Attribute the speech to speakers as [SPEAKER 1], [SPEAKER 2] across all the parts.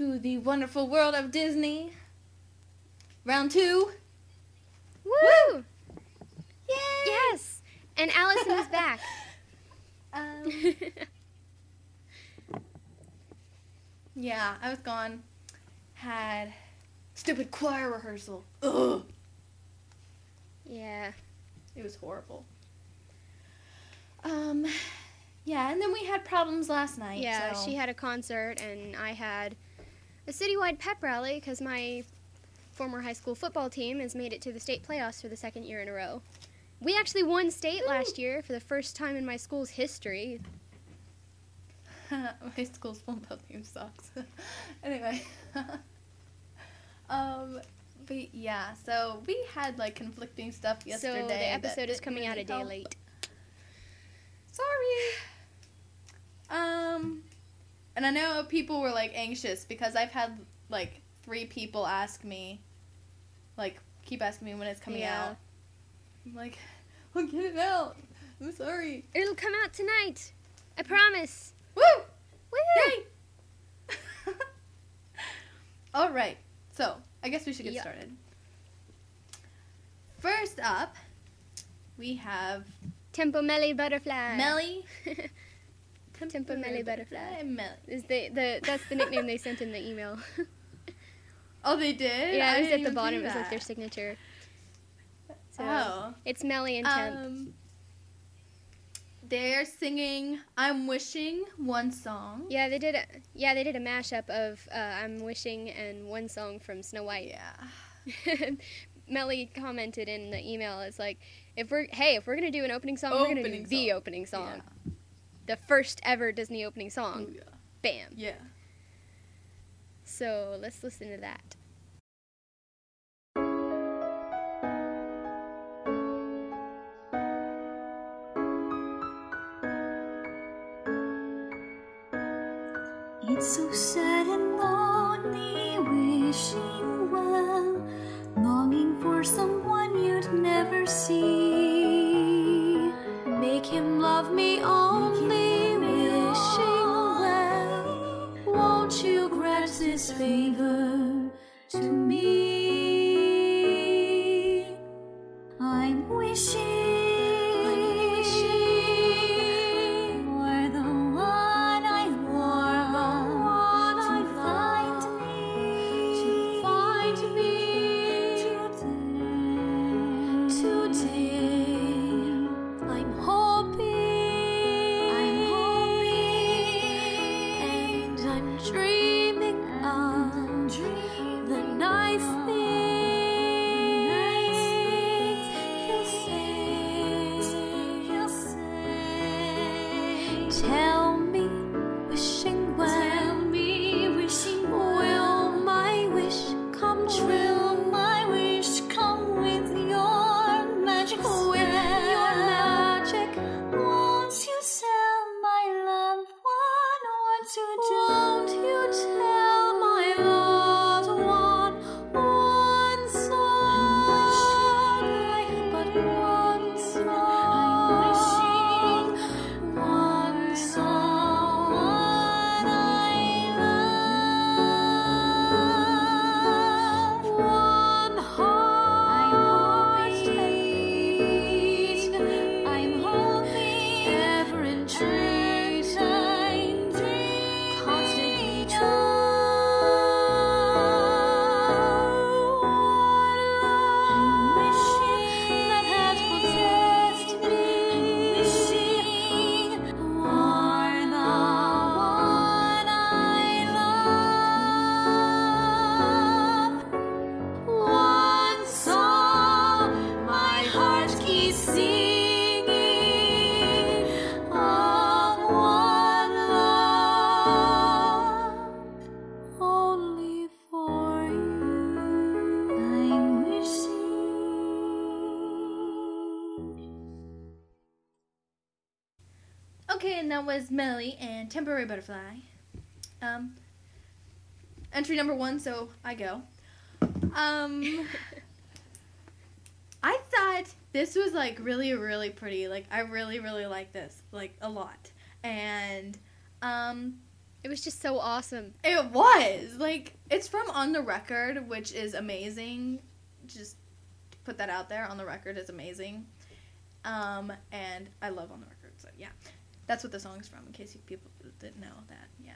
[SPEAKER 1] to the wonderful world of Disney. Round 2.
[SPEAKER 2] Woo!
[SPEAKER 1] Yay!
[SPEAKER 2] Yes! And Allison is back.
[SPEAKER 1] Yeah, I was gone. Had stupid choir rehearsal. Ugh.
[SPEAKER 2] Yeah.
[SPEAKER 1] It was horrible. Yeah, and then we had problems last night.
[SPEAKER 2] Yeah,
[SPEAKER 1] so.
[SPEAKER 2] she had a concert, and I had a citywide pep rally because my former high school football team has made it to the state playoffs for the second year in a row. We actually won state last year for the first time in my school's history.
[SPEAKER 1] My school's football team sucks. Anyway. But yeah, so we had like conflicting stuff yesterday.
[SPEAKER 2] So the episode is coming out a day late.
[SPEAKER 1] Sorry. And I know people were like anxious because I've had like 3 people ask me, like keep asking me when it's coming out. I'm like, I'll get it out. I'm sorry.
[SPEAKER 2] It'll come out tonight. I promise.
[SPEAKER 1] Woo!
[SPEAKER 2] Woo!
[SPEAKER 1] Yay! All right. So I guess we should get started. First up, we have
[SPEAKER 2] Tempo Melly Butterfly.
[SPEAKER 1] Melly.
[SPEAKER 2] Tempo Melly Butterfly.
[SPEAKER 1] Melly.
[SPEAKER 2] Is that's the nickname they sent in the email.
[SPEAKER 1] Oh, they did?
[SPEAKER 2] Yeah,
[SPEAKER 1] I
[SPEAKER 2] it was
[SPEAKER 1] didn't
[SPEAKER 2] at the
[SPEAKER 1] even
[SPEAKER 2] bottom.
[SPEAKER 1] see
[SPEAKER 2] It was like
[SPEAKER 1] that.
[SPEAKER 2] their signature. So
[SPEAKER 1] Oh.
[SPEAKER 2] it's Melly and Temp.
[SPEAKER 1] They're singing "I'm Wishing" one song.
[SPEAKER 2] Yeah, they did a mashup of "I'm Wishing" and one song from Snow White.
[SPEAKER 1] Yeah.
[SPEAKER 2] Melly commented in the email, it's like, if we're gonna do an opening song, we're gonna do the opening song.
[SPEAKER 1] Yeah.
[SPEAKER 2] The first ever Disney opening song.
[SPEAKER 1] Ooh, yeah.
[SPEAKER 2] Bam.
[SPEAKER 1] Yeah.
[SPEAKER 2] So let's listen to that.
[SPEAKER 3] It's so sad and lonely, wishing well, longing for someone you'd never see. Make him love me only, wishing well. Won't you grant this favor to me? I'm wishing. Tell me, wishing well. Tell me, wishing well. Will my wish come true? Will my wish come with your magic spell? With your magic. Won't you tell my loved one what to do? Won't you tell my loved one one song? But one song. One song I love, one heart beat. I'm hoping, ever entreating, constantly true. I'm wishing that has possessed me. Wishing you're the one I love. One song my heart keeps singing of one love only for you. I'm wishing.
[SPEAKER 1] Okay, and that was Melly and Temporary Butterfly. Entry number 1, so I go. I thought this was like really, really pretty. Like I really, really like this, like a lot. And
[SPEAKER 2] It was just so awesome.
[SPEAKER 1] It was. Like, it's from On the Record, which is amazing. Just put that out there. On the Record is amazing. And I love On the Record, so yeah. That's what the song's from, in case you people didn't know that. Yeah.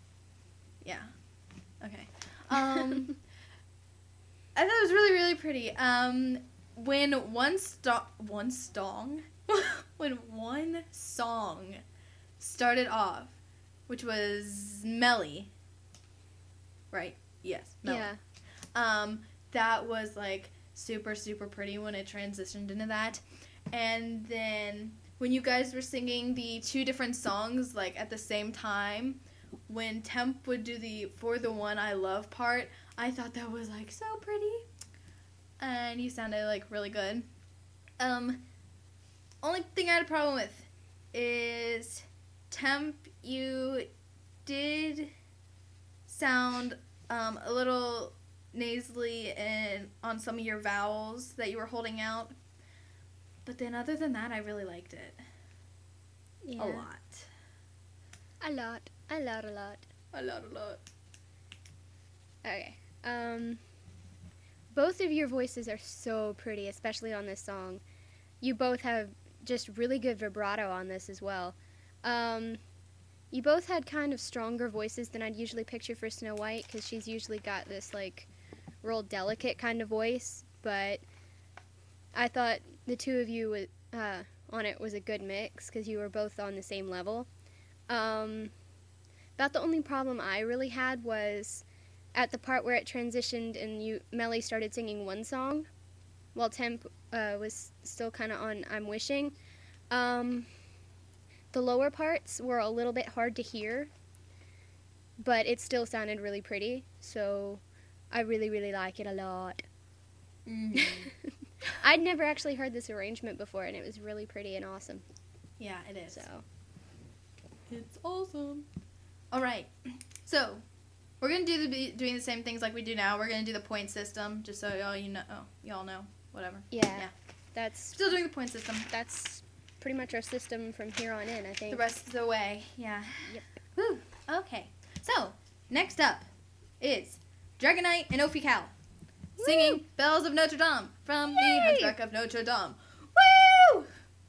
[SPEAKER 1] Yeah. Okay. I thought it was really, really pretty. When one song started off, which was Melly, right? Yes, Melly.
[SPEAKER 2] Yeah.
[SPEAKER 1] That was like super, super pretty when it transitioned into that. And then when you guys were singing the two different songs like at the same time, when Temp would do the For the One I Love part, I thought that was like so pretty. And you sounded like really good. Only thing I had a problem with is Temp, you did sound a little nasally and on some of your vowels that you were holding out. But then other than that, I really liked it.
[SPEAKER 2] Yeah.
[SPEAKER 1] A lot.
[SPEAKER 2] A lot. Okay. Both of your voices are so pretty, especially on this song. You both have just really good vibrato on this as well. You both had kind of stronger voices than I'd usually picture for Snow White, because she's usually got this, like, real delicate kind of voice, but I thought the two of you on it was a good mix, because you were both on the same level. About the only problem I really had was at the part where it transitioned and Melly started singing one song, while Temp was still kind of on I'm Wishing. The lower parts were a little bit hard to hear, but it still sounded really pretty, so I really, really like it a lot.
[SPEAKER 1] Mm.
[SPEAKER 2] I'd never actually heard this arrangement before, and it was really pretty and awesome.
[SPEAKER 1] Yeah, it is.
[SPEAKER 2] So
[SPEAKER 1] It's awesome. All right. So, we're going to doing the same things like we do now. We're going to do the point system, just so y'all know. Whatever.
[SPEAKER 2] yeah, that's
[SPEAKER 1] Still doing the point system.
[SPEAKER 2] that's pretty much our system from here on in, I think.
[SPEAKER 1] The rest of the way. Yeah.
[SPEAKER 2] Yep.
[SPEAKER 1] Woo. Okay. So, next up is Dragonite and Ophical singing Bells of Notre Dame from the Hunchback of Notre Dame. Woo!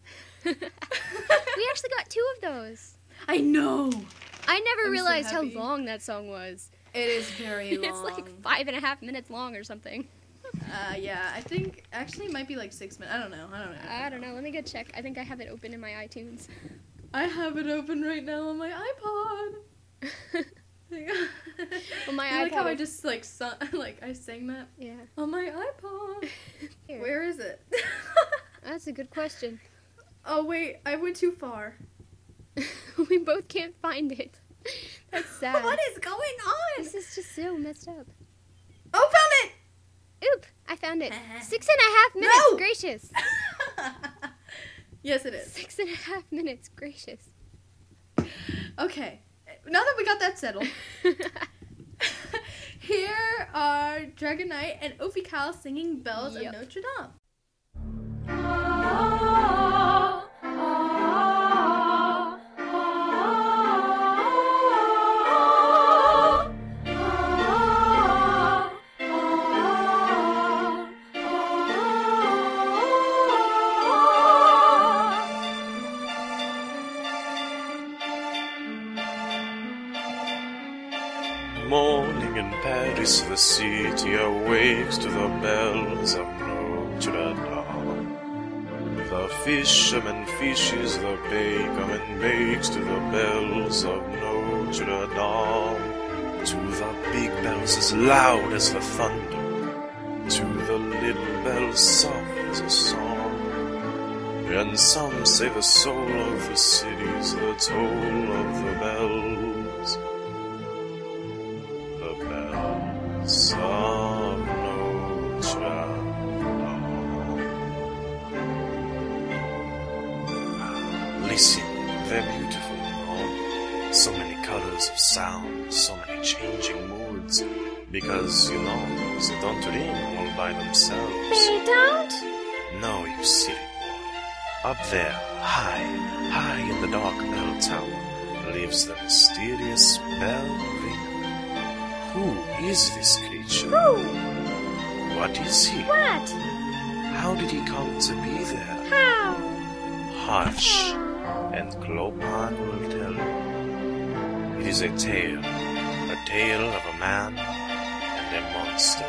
[SPEAKER 2] We actually got 2 of those.
[SPEAKER 1] I know.
[SPEAKER 2] I never
[SPEAKER 1] I'm so
[SPEAKER 2] realized how
[SPEAKER 1] happy.
[SPEAKER 2] long that song was.
[SPEAKER 1] It is very long.
[SPEAKER 2] It's like 5.5 minutes long or something.
[SPEAKER 1] Yeah, I think actually it might be like 6 minutes. I don't know.
[SPEAKER 2] I don't know. Let me go check. I think I have it open in my iTunes.
[SPEAKER 1] I have it open right now on my iPod.
[SPEAKER 2] Well, my
[SPEAKER 1] You like how
[SPEAKER 2] iPod-
[SPEAKER 1] I just like I sang that
[SPEAKER 2] Yeah.
[SPEAKER 1] on my iPod.
[SPEAKER 2] Here.
[SPEAKER 1] Where is it?
[SPEAKER 2] That's a good question.
[SPEAKER 1] Oh wait, I went too far.
[SPEAKER 2] We both can't find it. That's sad.
[SPEAKER 1] What is going on?
[SPEAKER 2] This is just so messed up.
[SPEAKER 1] Oh, found
[SPEAKER 2] Oop! I found it. 6.5 minutes.
[SPEAKER 1] No!
[SPEAKER 2] Gracious.
[SPEAKER 1] it. Yes, it is.
[SPEAKER 2] 6.5 minutes. Gracious.
[SPEAKER 1] Okay, now that we got that settled, here are Dragonite and Ophical singing Bells
[SPEAKER 2] Yep.
[SPEAKER 1] of Notre Dame.
[SPEAKER 4] Morning in Paris, the city awakes to the bells of Notre Dame. The fisherman fishes, the bakerman bakes to the bells of Notre Dame. To the big bells as loud as the thunder, to the little bells soft as a song. And some say the soul of the city's the toll of the bells. The bells of Notre Dame. Listen, they're beautiful, no? So many colors of sound, so many changing moods. Because, you know, they don't ring all by themselves.
[SPEAKER 3] They don't?
[SPEAKER 4] No, you silly boy. Up there, high in the dark bell tower, lives the mysterious bell ringer. Who is this creature?
[SPEAKER 3] Who?
[SPEAKER 4] What is he?
[SPEAKER 3] What?
[SPEAKER 4] How did he come to be there?
[SPEAKER 3] How?
[SPEAKER 4] Hush, and Clopan will tell you. It is a tale of a man and a monster.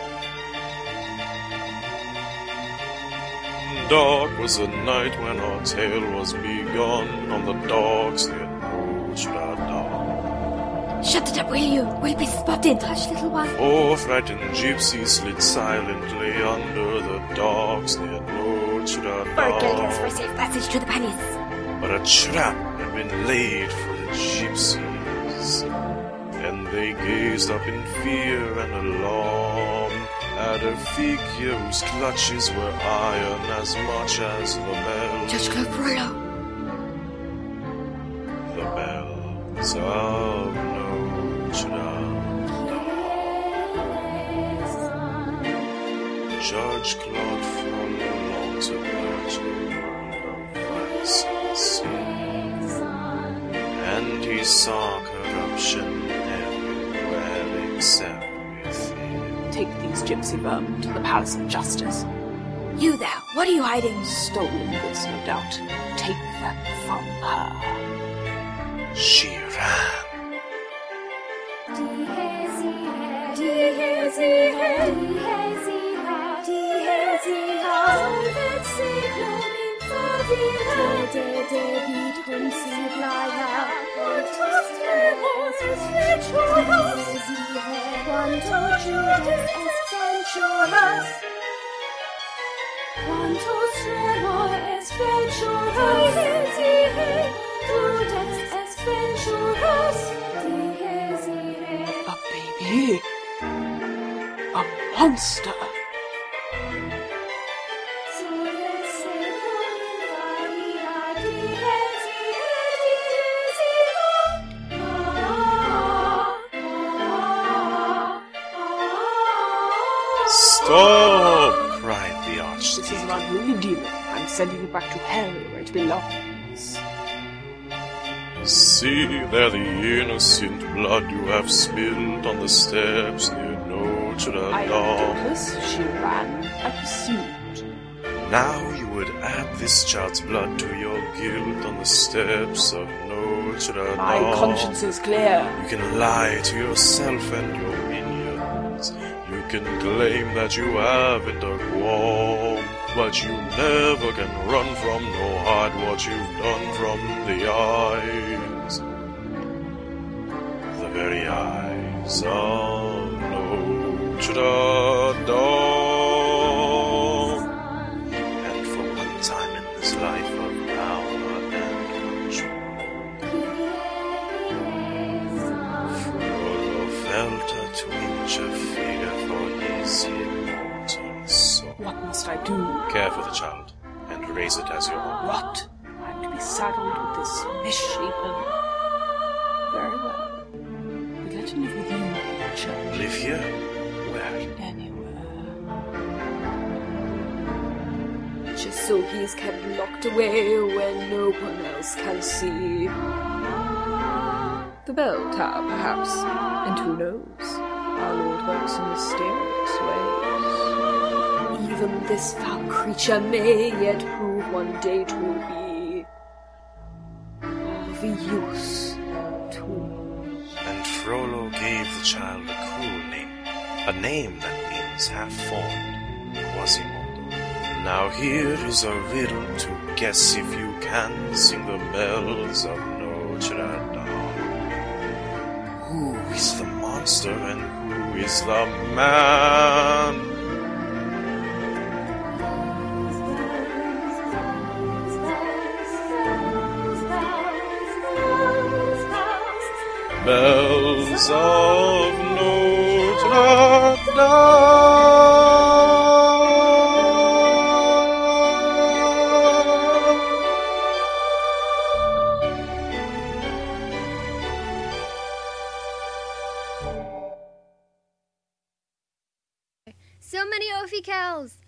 [SPEAKER 4] Dark was the night when our tale was begun on the docks near Nostradamus.
[SPEAKER 3] Shut it up, will you? We'll be spotted. Hush, little one.
[SPEAKER 4] 4 frightened gypsies slid silently under the docks near Nostradamus.
[SPEAKER 3] Burgled has for safe passage to the palace.
[SPEAKER 4] But a trap had been laid for the gypsies, and they gazed up in fear and alarm at a figure whose clutches were iron as much as the bells.
[SPEAKER 3] Judge Frollo.
[SPEAKER 4] The bells of Notre Dame. Judge Claude Frollo longed to purge the world of vice and sin, and he saw corruption everywhere except within.
[SPEAKER 5] Take these gypsy vermin to the Palace of Justice.
[SPEAKER 3] You there, what are you hiding?
[SPEAKER 5] Stolen goods, no doubt. Take them from her.
[SPEAKER 4] She ran.
[SPEAKER 5] A baby. A monster.
[SPEAKER 4] Stop! Cried the
[SPEAKER 5] This is
[SPEAKER 4] archdeacon.
[SPEAKER 5] an unruly demon. I'm sending it back to hell where it belongs.
[SPEAKER 4] See there the innocent blood you have spilled on the steps near Notre
[SPEAKER 5] I am
[SPEAKER 4] Dame.
[SPEAKER 5] guiltless. She ran. I pursued.
[SPEAKER 4] Now you would add this child's blood to your guilt on the steps of Notre Dame.
[SPEAKER 5] My conscience is clear.
[SPEAKER 4] You can lie to yourself and your minions. You can claim that you haven't a qualm, but you never can run from nor hide what you've done from the eyes. The very eyes of Notre Dame. And for one time in this life of power and control, Frollo felt a twinge of fear for his immortal soul.
[SPEAKER 5] What must I do?
[SPEAKER 4] Care for the child, and raise it as your own.
[SPEAKER 5] What? I'm to be saddled with this misshapen. Very well. But let him live with you, Judge.
[SPEAKER 4] Live here? Where?
[SPEAKER 5] Anywhere.
[SPEAKER 6] Just so he is kept locked away where no one else can see. The bell tower, perhaps. And who knows? Our Lord works in mysterious ways. Even this foul creature may yet prove one day to be of use to me.
[SPEAKER 4] And Frollo gave the child a cool name, a name that means half-formed, Quasimodo. Now here is a riddle to guess if you can sing the bells of Notre Dame. Who is the monster and who is the man? Bells of Notre Dame.
[SPEAKER 2] So many Ophi cows!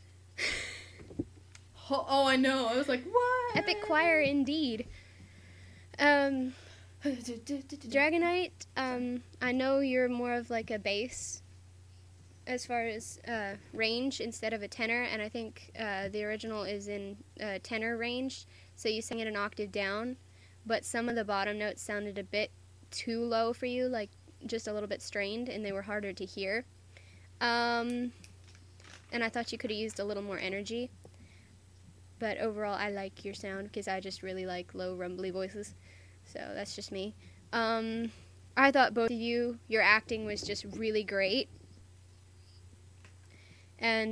[SPEAKER 1] Oh, I know. I was like, what?
[SPEAKER 2] Epic choir indeed. Dragonite, I know you're more of like a bass as far as range instead of a tenor, and I think the original is in tenor range, so you sing it an octave down, but some of the bottom notes sounded a bit too low for you, like just a little bit strained, and they were harder to hear. And I thought you could have used a little more energy, but overall I like your sound because I just really like low rumbly voices, so that's just me. I thought both of you, your acting was just really great. And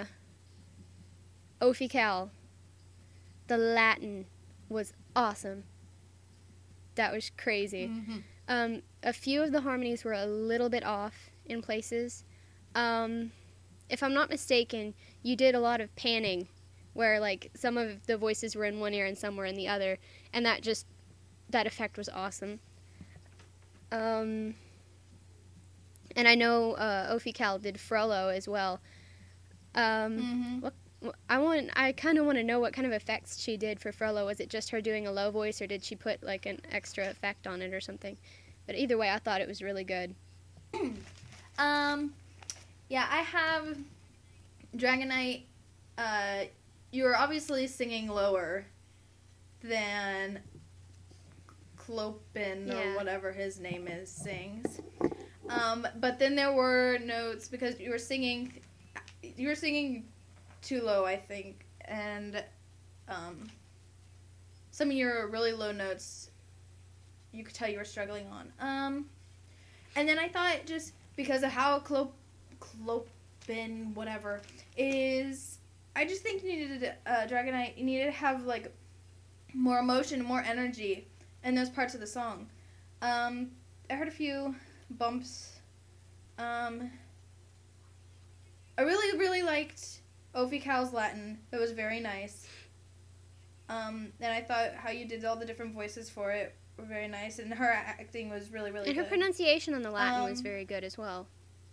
[SPEAKER 2] Ophical, the Latin was awesome. That was crazy.
[SPEAKER 1] Mm-hmm.
[SPEAKER 2] A few of the harmonies were a little bit off in places. If I'm not mistaken, you did a lot of panning, where like some of the voices were in one ear and some were in the other, and that effect was awesome. And I know Ophical did Frollo as well.
[SPEAKER 1] Mm-hmm.
[SPEAKER 2] I kind of want to know what kind of effects she did for Frollo. Was it just her doing a low voice, or did she put like an extra effect on it or something? But either way, I thought it was really good.
[SPEAKER 1] Yeah, I have Dragonite. You were obviously singing lower than Clopin or whatever his name is sings. But then there were notes because you were singing too low, I think, and some of your really low notes you could tell you were struggling on. And then I thought just because of how Clopin whatever is, I just think you needed Dragonite. You needed to have like more emotion, more energy in those parts of the song. I heard a few bumps. I really, really liked Ophical's Latin. It was very nice. And I thought how you did all the different voices for it were very nice, and her acting was really, really good.
[SPEAKER 2] And her pronunciation on the Latin was very good as well.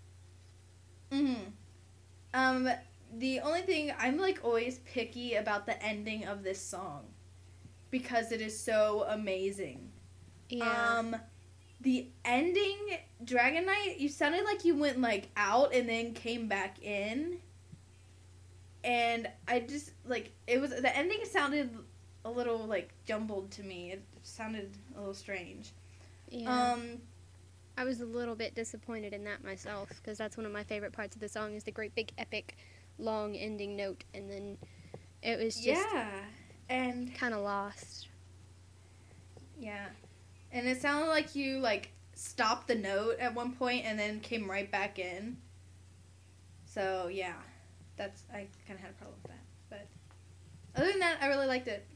[SPEAKER 1] The only thing, I'm like always picky about the ending of this song because it is so amazing.
[SPEAKER 2] Yeah.
[SPEAKER 1] The ending, Dragonite, you sounded like you went like out and then came back in. And I just like the ending sounded a little like jumbled to me. It sounded a little strange.
[SPEAKER 2] Yeah. I was a little bit disappointed in that myself because that's one of my favorite parts of the song is the great big epic long ending note, and then it was just
[SPEAKER 1] and
[SPEAKER 2] kind of lost.
[SPEAKER 1] Yeah. And it sounded like you like stopped the note at one point and then came right back in. So yeah, I kind of had a problem with that. But other than that, I really liked it.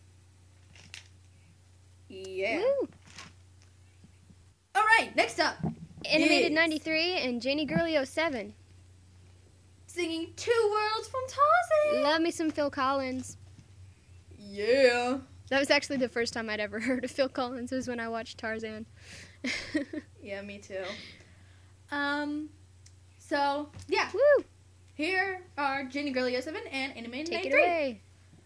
[SPEAKER 1] Yeah.
[SPEAKER 2] Woo!
[SPEAKER 1] All right, next up.
[SPEAKER 2] Animated 93 and Janie Gurley 07.
[SPEAKER 1] Singing Two Worlds from Tarzan.
[SPEAKER 2] Love me some Phil Collins.
[SPEAKER 1] Yeah.
[SPEAKER 2] That was actually the first time I'd ever heard of Phil Collins was when I watched Tarzan.
[SPEAKER 1] Yeah, me too. So, yeah.
[SPEAKER 2] Woo!
[SPEAKER 1] Here are Janie Gurley 07 and Animated 93.
[SPEAKER 2] Take it away.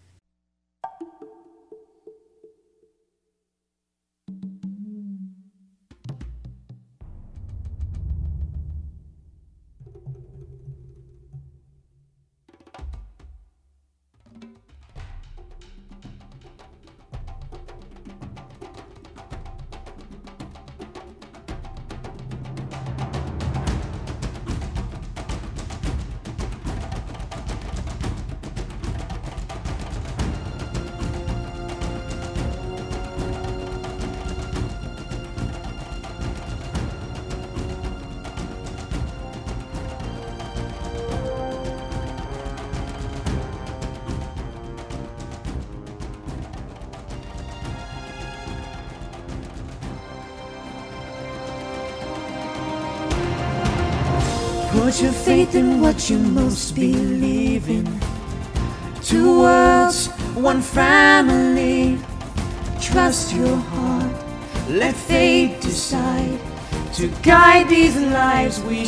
[SPEAKER 7] Put your faith in what you most believe in. Two worlds, one family. Trust your heart, let fate decide to guide these lives we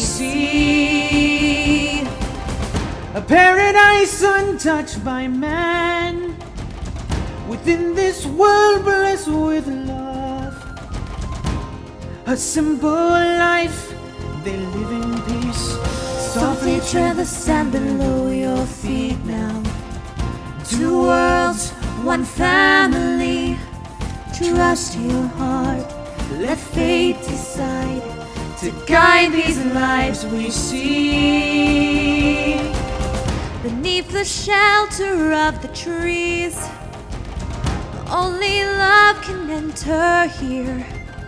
[SPEAKER 7] see. A paradise untouched by man, within this world blessed with love. a simple life, they live in peace. Softly tread the sand below your feet now. Two worlds, one family. Trust your heart, let fate decide to guide these lives we see. Beneath the shelter of the trees, only love can enter here.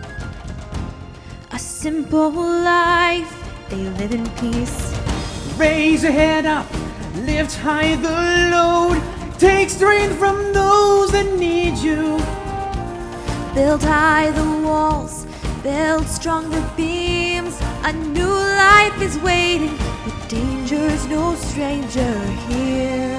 [SPEAKER 7] A simple life, they live in peace. Raise your head up, lift high the load. Take strength from those that need you. Build high the walls, build stronger beams. A new life is waiting, but danger's no stranger here.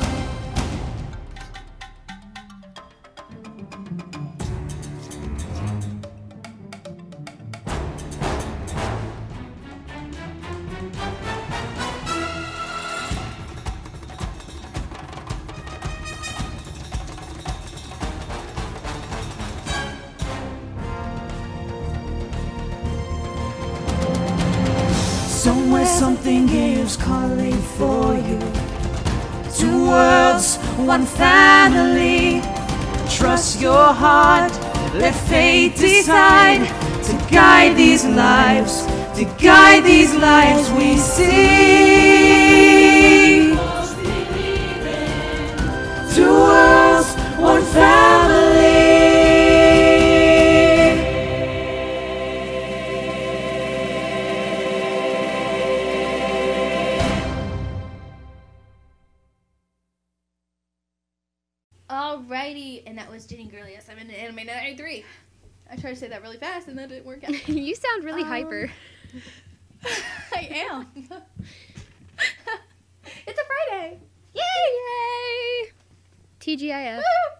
[SPEAKER 7] Somewhere something is calling for you. Two worlds, one family. Trust your heart, let fate decide to guide these lives, to guide these lives we see. Two worlds, one family.
[SPEAKER 1] Alrighty, and that was Jenny Girl. Yes, I'm in Anime 93. I tried to say that really fast and that didn't work out.
[SPEAKER 2] You sound really hyper.
[SPEAKER 1] I am. It's a Friday.
[SPEAKER 2] Yay! TGIF.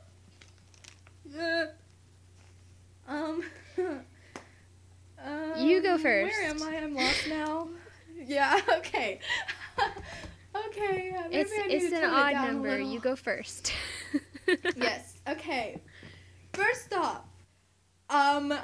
[SPEAKER 2] You go first.
[SPEAKER 1] Where am I? I'm lost now. Yeah, okay. Okay. Maybe I need
[SPEAKER 2] It's
[SPEAKER 1] to
[SPEAKER 2] an
[SPEAKER 1] tone it
[SPEAKER 2] odd
[SPEAKER 1] down a
[SPEAKER 2] number.
[SPEAKER 1] little.
[SPEAKER 2] You go first.
[SPEAKER 1] Yes. Okay. First off, I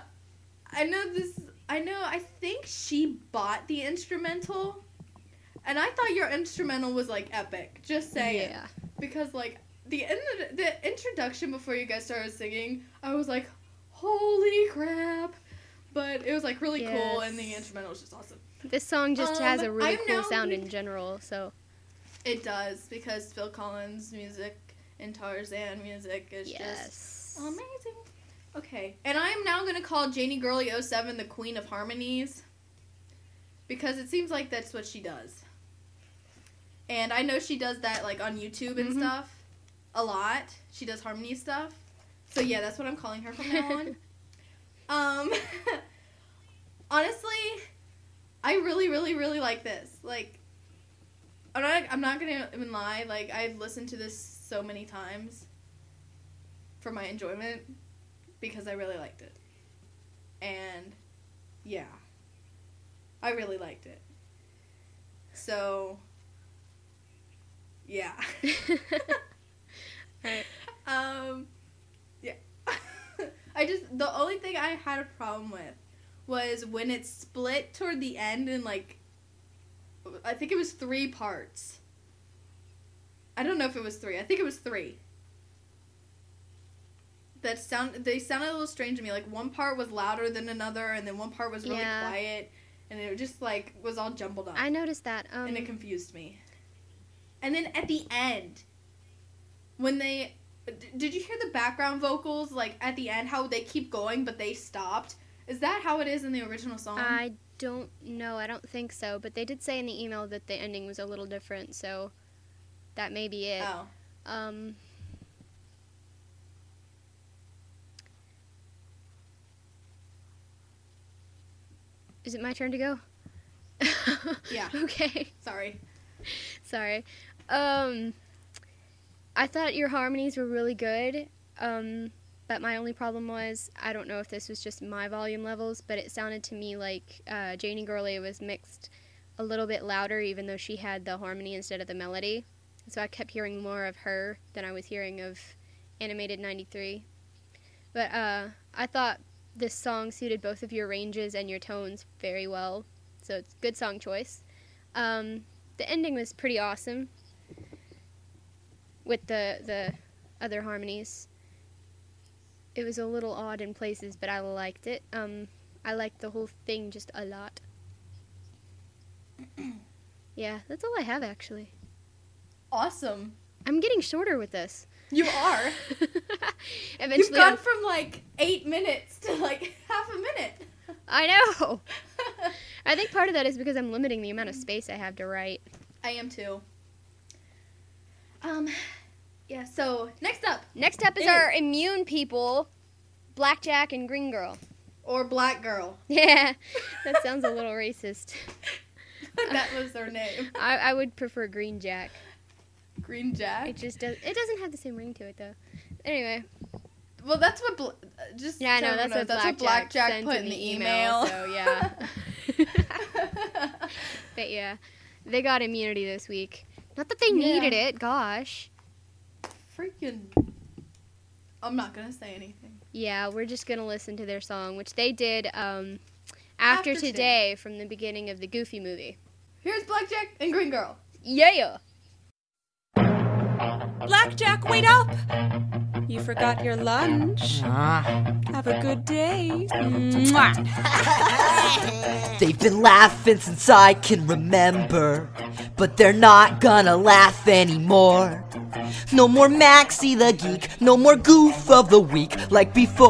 [SPEAKER 1] think she bought the instrumental, and I thought your instrumental was like epic. Just saying.
[SPEAKER 2] Yeah.
[SPEAKER 1] Because like the introduction before you guys started singing, I was like, holy crap! But it was like really cool, and the instrumental was just awesome.
[SPEAKER 2] This song just has a really
[SPEAKER 1] I'm
[SPEAKER 2] cool
[SPEAKER 1] now
[SPEAKER 2] sound in general, so.
[SPEAKER 1] It does, because Phil Collins' music and Tarzan music is just amazing. Okay, and I am now going to call Janie Girly 07 the Queen of Harmonies, because it seems like that's what she does. And I know she does that like on YouTube and stuff a lot. She does harmony stuff. So yeah, that's what I'm calling her from now on. Honestly, I really, really, really like this. Like, I'm not gonna even lie. Like, I've listened to this so many times for my enjoyment because I really liked it. And yeah, I really liked it. So yeah.
[SPEAKER 2] Right.
[SPEAKER 1] Yeah. The only thing I had a problem with was when it split toward the end and like, I think it was 3 parts. I don't know if it was 3. I think it was 3. They sounded a little strange to me. Like, one part was louder than another, and then one part was really quiet, and it just like was all jumbled up.
[SPEAKER 2] I noticed that.
[SPEAKER 1] And it confused me. And then at the end, when they did you hear the background vocals like at the end how they keep going but they stopped? Is that how it is in the original song?
[SPEAKER 2] I don't know. I don't think so. But they did say in the email that the ending was a little different, so that may be it.
[SPEAKER 1] Oh.
[SPEAKER 2] Is it my turn to go?
[SPEAKER 1] Yeah.
[SPEAKER 2] Okay.
[SPEAKER 1] Sorry.
[SPEAKER 2] I thought your harmonies were really good, but my only problem was, I don't know if this was just my volume levels, but it sounded to me like Janie Girly was mixed a little bit louder, even though she had the harmony instead of the melody. So I kept hearing more of her than I was hearing of Animated 93. But I thought this song suited both of your ranges and your tones very well. So it's good song choice. The ending was pretty awesome with the other harmonies. It was a little odd in places, but I liked it. I liked the whole thing just a lot. Yeah, that's all I have, actually.
[SPEAKER 1] Awesome.
[SPEAKER 2] I'm getting shorter with this.
[SPEAKER 1] You are.
[SPEAKER 2] Eventually,
[SPEAKER 1] You've gone from like 8 minutes to like half a minute.
[SPEAKER 2] I know. I think part of that is because I'm limiting the amount of space I have to write.
[SPEAKER 1] I am too. Yeah, so next up.
[SPEAKER 2] Next up is our immune people, Blackjack and Green Girl.
[SPEAKER 1] Or Black Girl.
[SPEAKER 2] Yeah, that sounds a little racist.
[SPEAKER 1] That was their name.
[SPEAKER 2] I would prefer Green Jack.
[SPEAKER 1] Green Jack?
[SPEAKER 2] It doesn't have the same ring to it, though. Anyway.
[SPEAKER 1] Well, that's what,
[SPEAKER 2] Yeah, I know, that's what
[SPEAKER 1] Blackjack put in the email.
[SPEAKER 2] So, yeah. But, yeah, they got immunity this week. Not that they needed it, gosh.
[SPEAKER 1] Freaking. I'm not going to say anything.
[SPEAKER 2] Yeah, we're just going to listen to their song, which they did after today from the beginning of the Goofy movie.
[SPEAKER 1] Here's Blackjack and Green Girl.
[SPEAKER 2] Yeah!
[SPEAKER 5] Blackjack, wait up! You forgot your lunch. Have a good day. Mwah.
[SPEAKER 7] They've been laughing since I can remember, but they're not gonna laugh anymore. No more Maxie the Geek, no more Goof of the Week like before.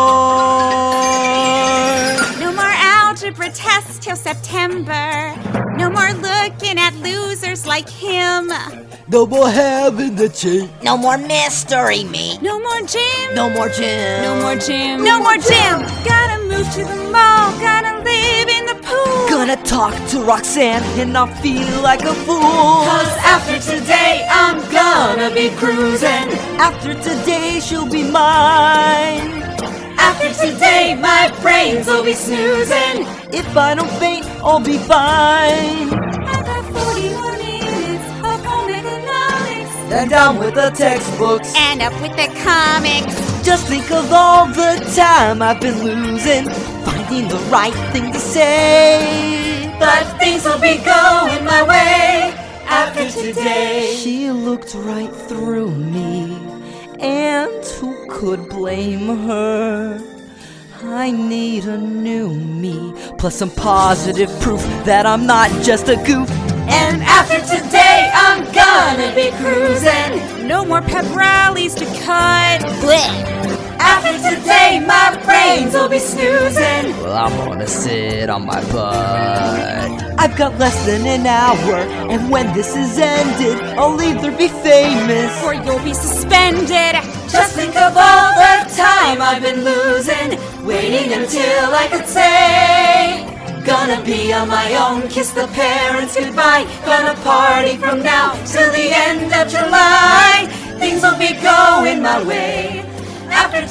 [SPEAKER 8] No more algebra tests till September. No more looking at losers like him.
[SPEAKER 7] No more having the cheat.
[SPEAKER 3] No more mystery meat.
[SPEAKER 8] No more gym.
[SPEAKER 7] No more gym.
[SPEAKER 8] No more gym. No more gym. Gotta move to the mall. Gotta live in the pool.
[SPEAKER 7] Gonna talk to Roxanne and not feel like a fool.
[SPEAKER 3] 'Cause after today I'm gonna be cruising.
[SPEAKER 7] After today she'll be mine.
[SPEAKER 3] After today my brains will be snoozing.
[SPEAKER 7] If I don't faint, I'll be fine.
[SPEAKER 8] After 40 more minutes of home economics.
[SPEAKER 7] And down with the textbooks.
[SPEAKER 8] And up with the comics.
[SPEAKER 7] Just think of all the time I've been losing, finding the right thing to say.
[SPEAKER 3] But things will be going my way after today.
[SPEAKER 7] She looked right through me, and who could blame her? I need a new me, plus some positive proof that I'm not just a goof.
[SPEAKER 3] And after today I'm gonna be cruising.
[SPEAKER 8] No more pep rallies to cut.
[SPEAKER 3] Blech. After today my brains will be snoozing.
[SPEAKER 7] Well, I'm gonna sit on my butt. I've got less than an hour, and when this is ended, I'll either be famous
[SPEAKER 8] or you'll be suspended.
[SPEAKER 3] Just think of all the time I've been losing, waiting until I could say, gonna be on my own, kiss the parents goodbye. Gonna party from now till the end of July. Things will be going my way after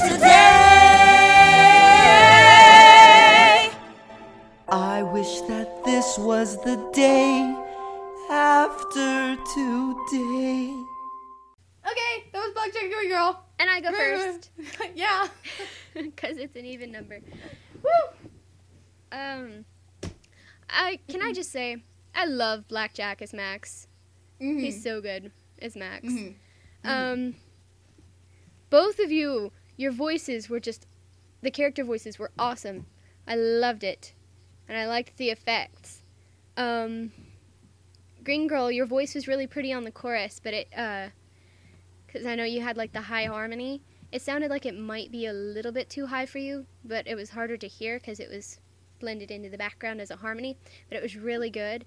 [SPEAKER 3] today.
[SPEAKER 7] I wish that this was the day after today.
[SPEAKER 1] Okay, that was Blackjack and Green Girl.
[SPEAKER 2] And I go first.
[SPEAKER 1] Yeah.
[SPEAKER 2] Because it's an even number.
[SPEAKER 1] Woo!
[SPEAKER 2] Can I just say, I love Blackjack as Max.
[SPEAKER 1] Mm-hmm.
[SPEAKER 2] He's so good as Max.
[SPEAKER 1] Mm-hmm.
[SPEAKER 2] Both of you, your voices were just, the character voices were awesome. I loved it. And I liked the effects. Green Girl, your voice was really pretty on the chorus, but it, because I know you had like the high harmony. It sounded like it might be a little bit too high for you, but it was harder to hear because it was blended into the background as a harmony. But it was really good.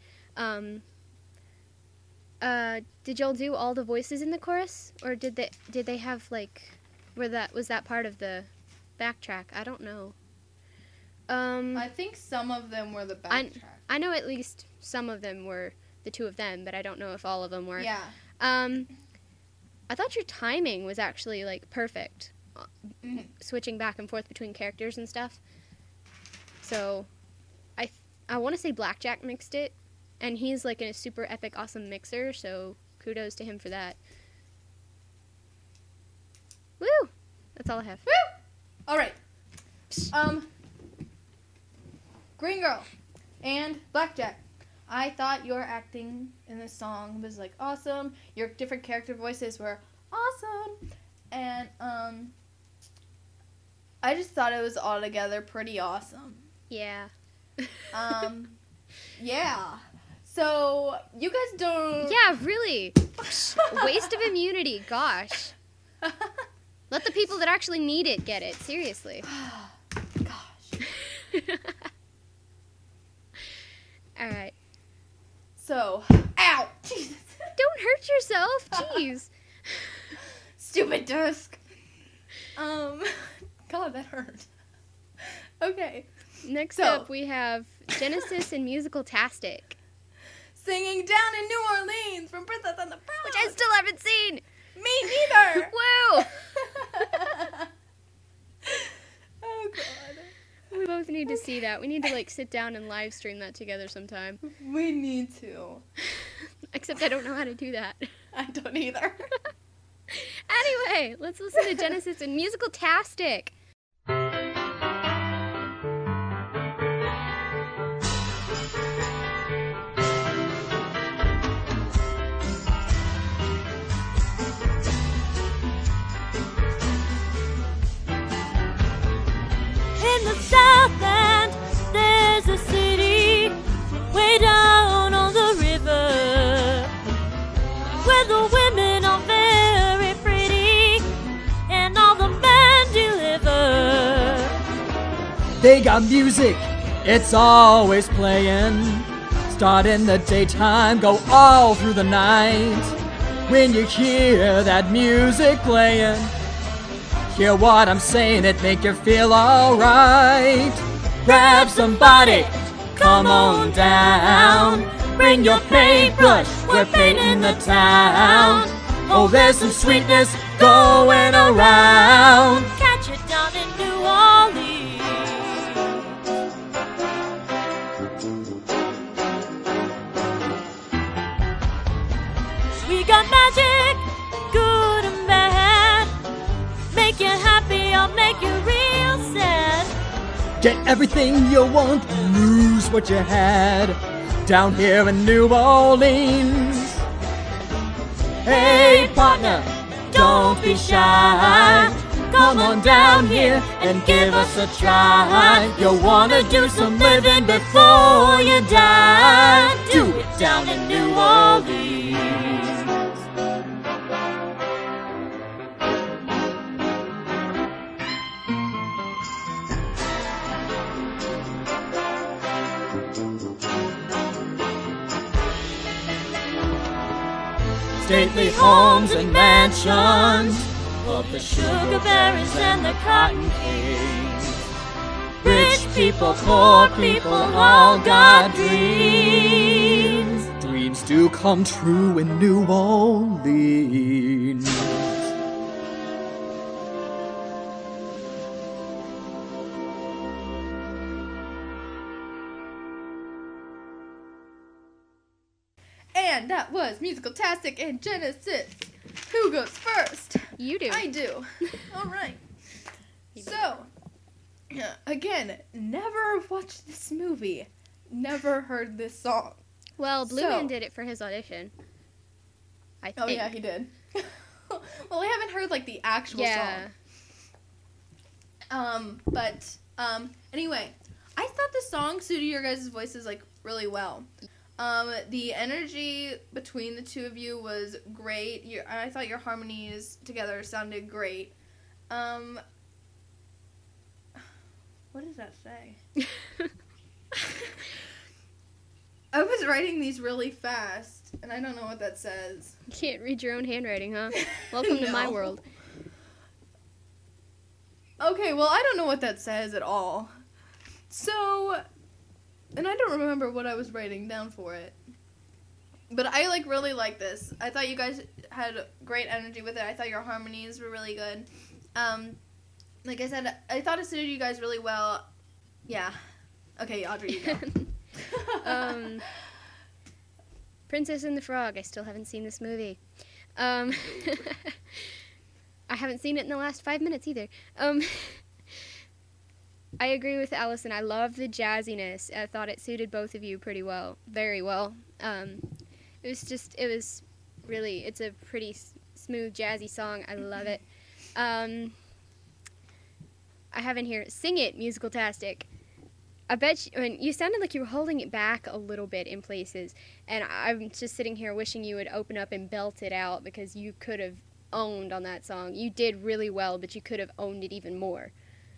[SPEAKER 2] Did y'all do all the voices in the chorus, or did they have like, was that part of the backtrack? I don't know.
[SPEAKER 1] I think some of them were the backtrack.
[SPEAKER 2] I know at least some of them were the two of them, but I don't know if all of them were.
[SPEAKER 1] Yeah.
[SPEAKER 2] I thought your timing was actually like perfect, switching back and forth between characters and stuff. So, I want to say Blackjack mixed it, and he's like a super epic, awesome mixer. So kudos to him for that. Woo! That's all I have.
[SPEAKER 1] Woo! All right. Green Girl and Blackjack. I thought your acting in this song was like awesome. Your different character voices were awesome. And I just thought it was altogether pretty awesome.
[SPEAKER 2] Yeah.
[SPEAKER 1] Yeah. So, you guys don't...
[SPEAKER 2] Yeah, really. Waste of immunity, gosh. Let the people that actually need it get it, seriously.
[SPEAKER 1] Gosh.
[SPEAKER 2] Alright.
[SPEAKER 1] So, ow! Jesus.
[SPEAKER 2] Don't hurt yourself, jeez.
[SPEAKER 1] Stupid Dusk. God, that hurt. Okay.
[SPEAKER 2] Next
[SPEAKER 1] So-
[SPEAKER 2] up, we have Genesis and Musical-tastic,
[SPEAKER 1] Singing Down in New Orleans from Princess and the Frog.
[SPEAKER 2] which I still haven't seen.
[SPEAKER 1] Me neither.
[SPEAKER 2] Woo!
[SPEAKER 1] Oh, God.
[SPEAKER 2] We both need to see that. We need to, like, sit down and live stream that together sometime.
[SPEAKER 1] We need to.
[SPEAKER 2] Except I don't know how to do that.
[SPEAKER 1] I don't either.
[SPEAKER 2] Anyway, let's listen to Genesis and Musical-tastic.
[SPEAKER 3] In the Southland, there's a city way down on the river where the women are very pretty and all the men deliver.
[SPEAKER 7] They got music, it's always playing. Start in the daytime, go all through the night. When you hear that music playing, hear what I'm saying, it make you feel alright. Grab somebody, come on down. Bring your paintbrush, we're painting the town. Oh, there's some sweetness going around.
[SPEAKER 3] Catch it down in New Orleans. We got magic, good and bad. Make you happy or make you real sad.
[SPEAKER 7] Get everything you want, lose what you had. Down here in New Orleans. Hey partner, don't be shy. Come on down here and give us a try. You'll wanna do some living before you die. Do it down in New Orleans. Stately homes and mansions of the sugar barons and the cotton kings. Rich people, poor people, all got dreams. Dreams do come true in New Orleans.
[SPEAKER 1] And that was Musical-tastic and Genesis. Who goes first?
[SPEAKER 2] You do.
[SPEAKER 1] I do. All right. So, again, never watched this movie. Never heard this song.
[SPEAKER 2] Well, Blue
[SPEAKER 1] So-
[SPEAKER 2] Man did it for his audition. I think.
[SPEAKER 1] Oh, yeah, he did. Well, I haven't heard, like, the actual
[SPEAKER 2] Yeah.
[SPEAKER 1] song. Anyway, I thought the song suited your guys' voices, like, really well. The energy between the two of you was great. I thought your harmonies together sounded great. What does that say? I was writing these really fast, and I don't know what that says.
[SPEAKER 2] You can't read your own handwriting, huh? Welcome to my
[SPEAKER 1] No.
[SPEAKER 2] world.
[SPEAKER 1] Okay, well, I don't know what that says at all. So, and I don't remember what I was writing down for it. But I, like, really like this. I thought you guys had great energy with it. I thought your harmonies were really good. Like I said, I thought it suited you guys really well. Yeah. Okay, Audrey, you go.
[SPEAKER 2] Princess and the Frog. I still haven't seen this movie. I haven't seen it in the last 5 minutes either. I agree with Allison. I love the jazziness. I thought it suited both of you pretty well, very well. It's a pretty smooth, jazzy song. I love it. I have in here, sing it, musical-tastic. I bet you sounded like you were holding it back a little bit in places, and I'm just sitting here wishing you would open up and belt it out because you could have owned on that song. You did really well, but you could have owned it even more.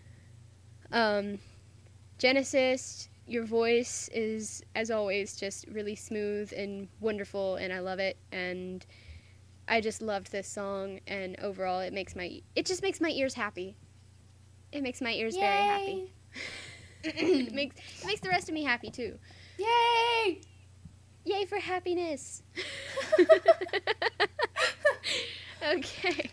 [SPEAKER 2] Genesis, your voice is, as always, just really smooth and wonderful, and I love it, and I just loved this song, and overall it just makes my ears happy. It makes my ears very happy. it makes the rest of me happy, too.
[SPEAKER 1] Yay!
[SPEAKER 2] Yay for happiness! Okay.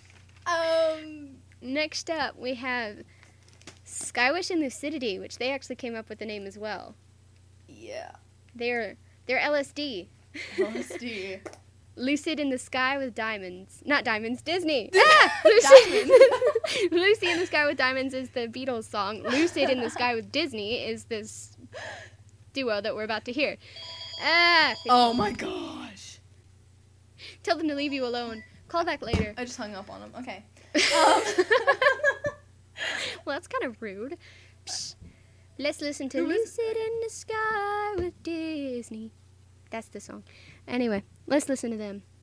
[SPEAKER 2] Next up, we have Skywish and Lucidity, which they actually came up with the name as well.
[SPEAKER 1] Yeah.
[SPEAKER 2] They're LSD.
[SPEAKER 1] LSD.
[SPEAKER 2] Lucid in the Sky with Diamonds. Not diamonds, Disney. Lucy. Lucy in the Sky with Diamonds is the Beatles song. Lucid in the Sky with Disney is this duo that we're about to hear.
[SPEAKER 1] Oh my gosh.
[SPEAKER 2] Tell them to leave you alone. Call back later.
[SPEAKER 1] I just hung up on them. Okay.
[SPEAKER 2] Well, that's kind of rude. Psh. Let's listen to Lucid in the Sky with Disney. That's the song. Anyway, let's listen to them.